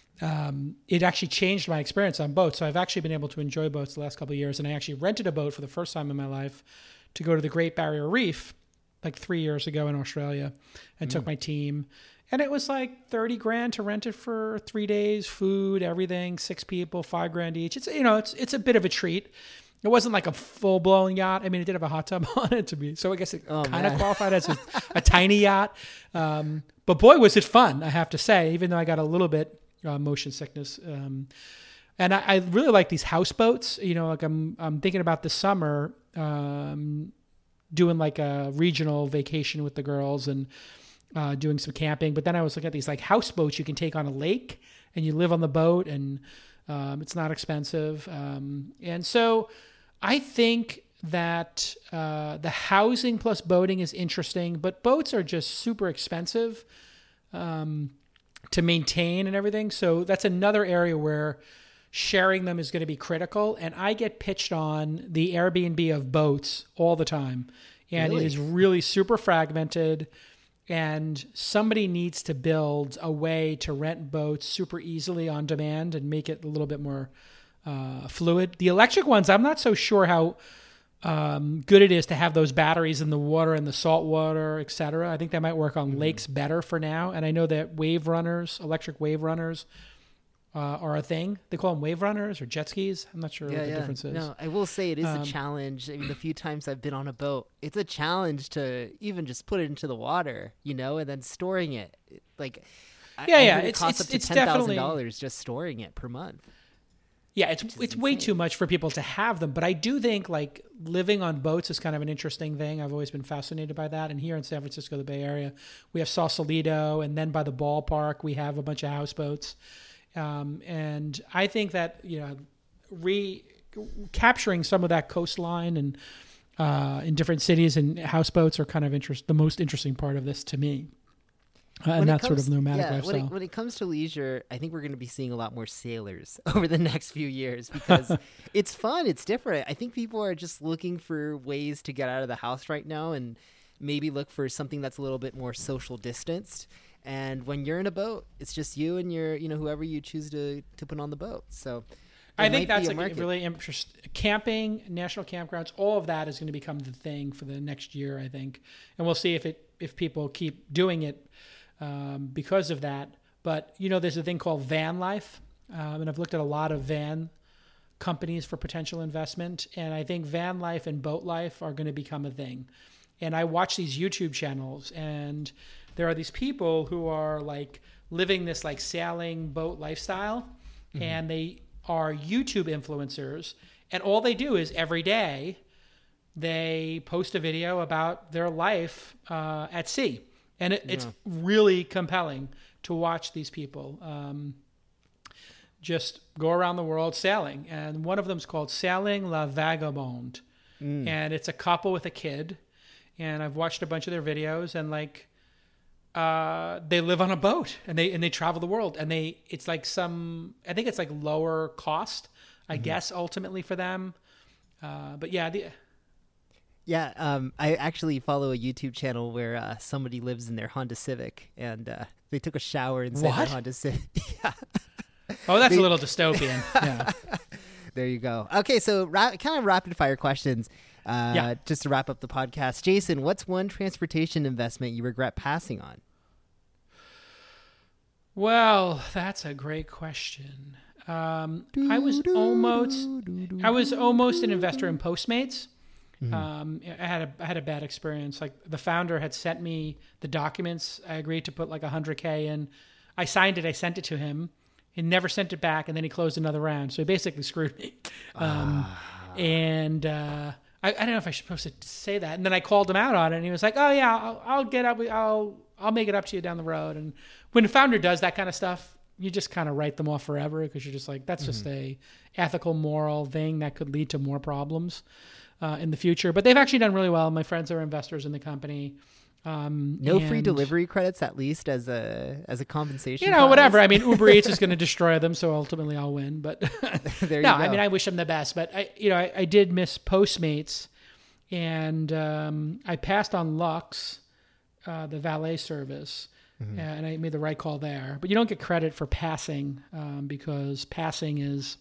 um, it actually changed my experience on boats. So I've actually been able to enjoy boats the last couple of years, and I actually rented a boat for the first time in my life to go to the Great Barrier Reef like three years ago in Australia, and mm. took my team. And it was like thirty grand to rent it for three days, food, everything, six people, five grand each. It's, you know, it's it's a bit of a treat. It wasn't like a full blown yacht. I mean, it did have a hot tub on it to be, so I guess it Oh, kind of man. qualified as a, a tiny yacht. Um, but boy, was it fun, I have to say, even though I got a little bit uh, motion sickness. Um, and I, I really like these houseboats. You know, like I'm I'm thinking about this summer um, doing like a regional vacation with the girls and Uh, doing some camping, but then I was looking at these like houseboats you can take on a lake, and you live on the boat, and um, it's not expensive. Um, and so I think that uh, the housing plus boating is interesting, but boats are just super expensive um, to maintain and everything. So that's another area where sharing them is going to be critical. And I get pitched on the Airbnb of boats all the time, and Really? it is really super fragmented. And somebody needs to build a way to rent boats super easily on demand and make it a little bit more uh, fluid. The electric ones, I'm not so sure how um, good it is to have those batteries in the water and the salt water, et cetera. I think they might work on mm-hmm. lakes better for now. And I know that wave runners, electric wave runners, uh, are a thing. They call them wave runners or jet skis. I'm not sure Yeah, what the yeah. difference is. No, I will say it is Um, a challenge. I mean, the few times I've been on a boat, it's a challenge to even just put it into the water, you know, and then storing it. Like, I- Yeah, I yeah, heard it it's- costs it's- up to it's ten thousand definitely- dollars just storing it per month. Yeah, it's is it's way insane. too much for people to have them. But I do think like living on boats is kind of an interesting thing. I've always been fascinated by that. And here in San Francisco, the Bay Area, we have Sausalito, and then by the ballpark, we have a bunch of houseboats. Um, and I think that, you know, re capturing some of that coastline and uh, in different cities and houseboats are kind of interest the most interesting part of this to me. Uh, When and it that sort of comes- nomadic yeah, lifestyle. When it, when it comes to leisure, I think we're going to be seeing a lot more sailors over the next few years because it's fun. It's different. I think people are just looking for ways to get out of the house right now and maybe look for something that's a little bit more social distanced. And when you're in a boat, it's just you and your, you know, whoever you choose to, to put on the boat. So I there think might be that's a like a market. really interesting. Camping, national campgrounds, all of that is going to become the thing for the next year, I think, and we'll see if it if people keep doing it um, because of that. But you know, there's a thing called van life, um, and I've looked at a lot of van companies for potential investment. And I think van life and boat life are going to become a thing. And I watch these YouTube channels, and there are these people who are like living this like sailing boat lifestyle, mm-hmm. and they are YouTube influencers. And all they do is every day they post a video about their life uh, at sea. And it, yeah. it's really compelling to watch these people um, just go around the world sailing. And one of them is called Sailing La Vagabonde. Mm. And it's a couple with a kid. And I've watched a bunch of their videos, and like uh, they live on a boat and they and they travel the world. And they it's like some I think it's like lower cost, I mm-hmm. guess, ultimately for them. Uh, but yeah, the Yeah, um, I actually follow a YouTube channel where uh, somebody lives in their Honda Civic, and uh, they took a shower inside what? their Honda Civic. yeah. Oh, that's they... a little dystopian. Yeah. There you go. Okay, so ra- kind of rapid fire questions. Uh, yeah. Just to wrap up the podcast, Jason, what's one transportation investment you regret passing on? Well, that's a great question. Um, I was almost, I was almost an investor in Postmates. Mm-hmm. Um, I had a I had a bad experience. Like the founder had sent me the documents. I agreed to put like a hundred K in. I signed it. I sent it to him. He never sent it back, and then he closed another round. So he basically screwed me. Um, ah. And uh, I, I don't know if I should supposed to say that. And then I called him out on it, and he was like, "Oh yeah, I'll, I'll get up. I'll I'll make it up to you down the road." And when a founder does that kind of stuff, you just kind of write them off forever because you're just like, that's mm-hmm. just a ethical, moral thing that could lead to more problems uh, in the future. But they've actually done really well. My friends are investors in the company. Um, no free delivery credits, at least as a as a compensation. You know, prize. Whatever. I mean, Uber Eats is going to destroy them, so ultimately I'll win. But there you no, go. I mean, I wish them the best. But I, you know, I, I did miss Postmates, and um, I passed on Lux, uh, the valet service, mm-hmm. and I made the right call there. But you don't get credit for passing um, because passing is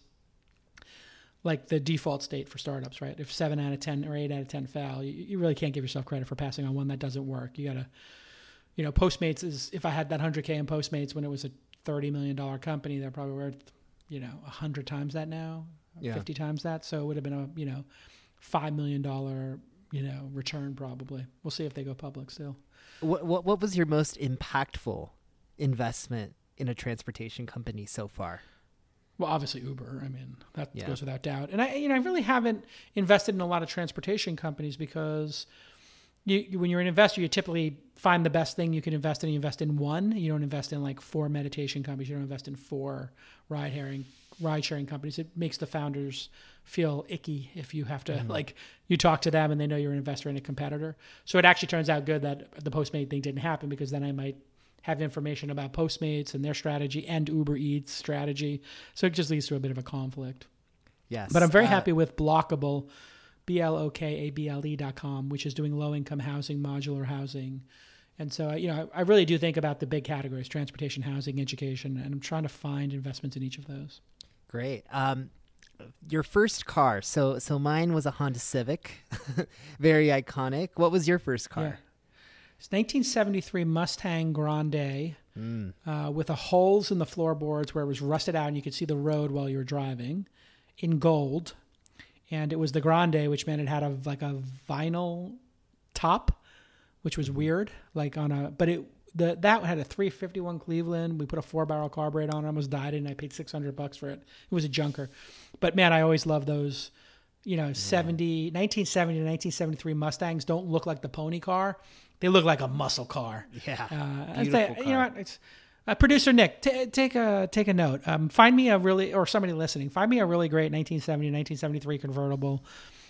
like the default state for startups, right? If seven out of ten or eight out of ten fail, you, you really can't give yourself credit for passing on one that doesn't work. You gotta, you know, Postmates is, if I had that one hundred K in Postmates when it was a thirty million dollars company, they're probably worth, you know, one hundred times that now, yeah. fifty times that. So it would have been a, you know, five million dollars, you know, return probably. We'll see if they go public still. What, what, what was your most impactful investment in a transportation company so far? Well, obviously Uber. I mean, that yeah. goes without doubt. And I, you know, I really haven't invested in a lot of transportation companies because you, you, when you're an investor, you typically find the best thing you can invest in. You invest in one. You don't invest in like four meditation companies. You don't invest in four ride sharing ride sharing companies. It makes the founders feel icky if you have to mm-hmm. like you talk to them and they know you're an investor in a competitor. So it actually turns out good that the Postmate thing didn't happen because then I might have information about Postmates and their strategy and Uber Eats strategy. So it just leads to a bit of a conflict. Yes. But I'm very uh, happy with Blockable, B L O K A B L E dot com, which is doing low-income housing, modular housing. And so, you know, I, I really do think about the big categories, transportation, housing, education, and I'm trying to find investments in each of those. Great. Um, your first car. So, so mine was a Honda Civic, very iconic. What was your first car? Yeah. It's nineteen seventy-three Mustang Grande mm. uh, with the holes in the floorboards where it was rusted out and you could see the road while you were driving in gold. And it was the Grande, which meant it had a like a vinyl top, which was weird. Like on a, but it the that had a three fifty-one Cleveland. We put a four barrel carburetor on it. I almost died and I paid six hundred bucks for it. It was a junker. But man, I always loved those. You know, seventy, nineteen seventy to nineteen seventy-three Mustangs don't look like the pony car. They look like a muscle car. Yeah, uh, beautiful car. You know what? It's, uh, Producer Nick, t- take a take a note. Um, find me a really, or somebody listening, find me a really great nineteen seventy, nineteen seventy-three convertible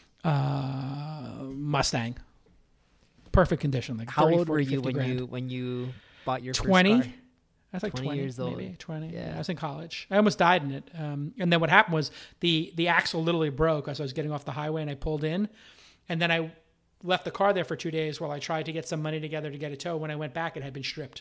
uh, Mustang. Perfect condition. Like how thirty, old forty, were you when grand. you when you bought your twenty? First car? I was like twenty, twenty years old. Maybe twenty. Yeah. yeah, I was in college. I almost died in it. Um, and then what happened was the the axle literally broke as I was getting off the highway and I pulled in, and then I left the car there for two days while I tried to get some money together to get a tow. When I went back, it had been stripped.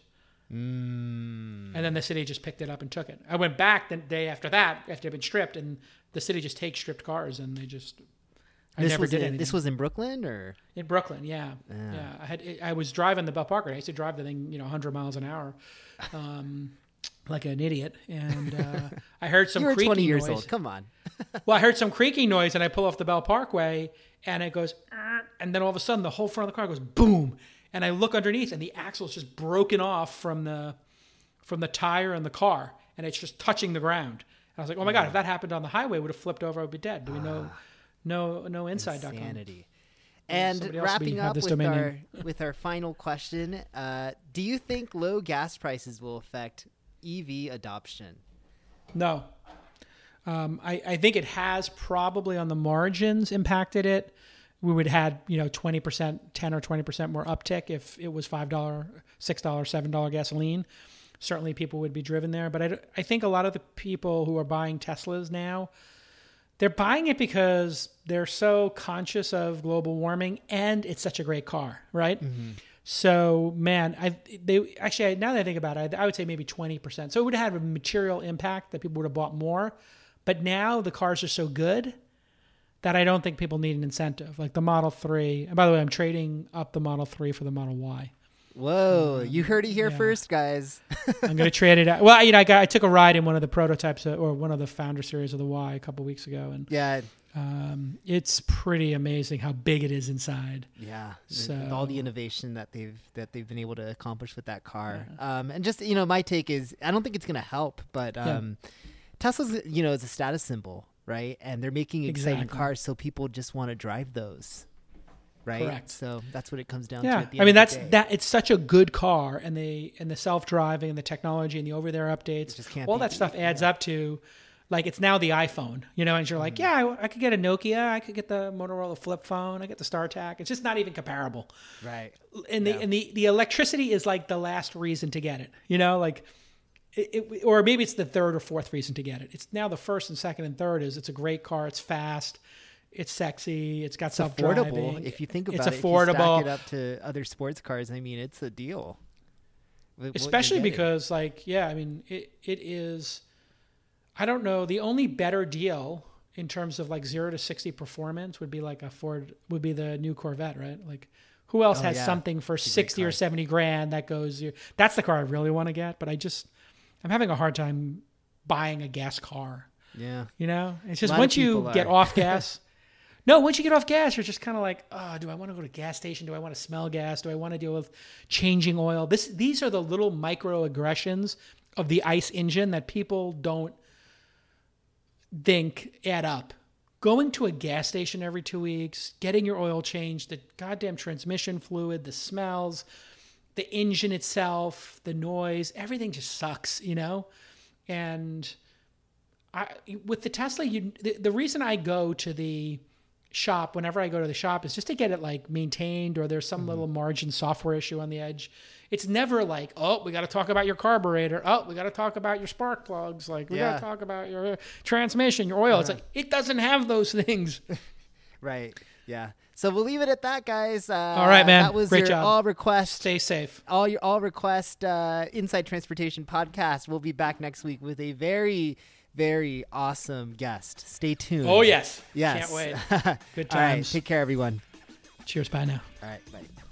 Mm. And then the city just picked it up and took it. I went back the day after that, after it had been stripped, and the city just takes stripped cars and they just. I this never was did in, anything. This was in Brooklyn, or in Brooklyn, yeah, yeah. yeah. I had I was driving the Bell Parker. I used to drive the thing, you know, one hundred miles an hour, um, like an idiot. And uh, I heard some. You were creaking twenty years noise. old. Come on. Well, I heard some creaking noise, and I pull off the Bell Parkway, and it goes, "Er," and then all of a sudden, the whole front of the car goes boom, and I look underneath, and the axle's just broken off from the from the tire in the car, and it's just touching the ground. And I was like, oh my god, if that happened on the highway, it would have flipped over, I would be dead. But we know, no, no inside dot com. Insanity. And Somebody else wrapping be- have up this with domain our name. with our final question, uh, do you think low gas prices will affect E V adoption? No. Um, I, I think it has probably on the margins impacted it. We would have had, you know, twenty percent, ten or twenty percent more uptick if it was five dollars, six dollars, seven dollars gasoline. Certainly people would be driven there. But I, I think a lot of the people who are buying Teslas now, they're buying it because they're so conscious of global warming and it's such a great car, right? Mm-hmm. So, man, I they actually, now that I think about it, I, I would say maybe twenty percent. So it would have had a material impact that people would have bought more. But now the cars are so good that I don't think people need an incentive. Like the Model three. And by the way, I'm trading up the Model three for the Model Y. Whoa, you heard it here yeah. first, guys. I'm going to trade it out. Well, you know, I, got, I took a ride in one of the prototypes of, or one of the founder series of the Y a couple weeks ago. And Yeah, um, it's pretty amazing how big it is inside. yeah. So- With all the innovation that they've that they've been able to accomplish with that car. Um, and just, you know, my take is I don't think it's going to help, but um, Tesla's, you know, is a status symbol, right? And they're making exciting Exactly. cars so people just want to drive those. Right. Correct. So that's what it comes down to. Yeah, At the I end mean of the that's day. that. It's such a good car, and they and the self driving and the technology and the over there updates, just can't all be that stuff beat, adds up to, like it's now the iPhone, you know. And you're like, yeah, I, I could get a Nokia, I could get the Motorola flip phone, I get the StarTAC. It's just not even comparable. Right. And the Yeah. and the the electricity is like the last reason to get it, you know, like. It, it, or maybe it's the third or fourth reason to get it. It's now the first and second and third is it's a great car. It's fast. It's sexy. It's got It's self-driving. affordable. If you think about it's it, affordable. if you stack it up to other sports cars, I mean, it's a deal. With what you're Especially getting. because, like, yeah, I mean, it, it is, I don't know, the only better deal in terms of like zero to sixty performance would be like a Ford, would be the new Corvette, right? Like, who else Oh, has yeah. something for It's a great sixty or car. seventy grand that goes, that's the car I really want to get, but I just, I'm having a hard time buying a gas car. Yeah. You know, it's just lot of once you people get are. off gas. No, once you get off gas, you're just kind of like, oh, do I want to go to a gas station? Do I want to smell gas? Do I want to deal with changing oil? This, these are the little microaggressions of the ICE engine that people don't think add up. Going to a gas station every two weeks, getting your oil changed, the goddamn transmission fluid, the smells, the engine itself, the noise, everything just sucks, you know? And I, with the Tesla, you, the, the reason I go to the shop, whenever I go to the shop, is just to get it like maintained, or there's some mm-hmm. little margin software issue on the edge. It's never like, oh, we got to talk about your carburetor. Oh, we got to talk about your spark plugs. Like, we Yeah. got to talk about your transmission, your oil. Uh-huh. It's like, it doesn't have those things. Right. Yeah. So we'll leave it at that, guys. Uh, All right, man. That was Great your job. all request, Stay safe. all your all request uh, Inside Transportation podcast. We'll be back next week with a very, very awesome guest. Stay tuned. Oh, yes. Yes. Can't wait. Good All right. times. Take care, everyone. Cheers. Bye now. All right. Bye.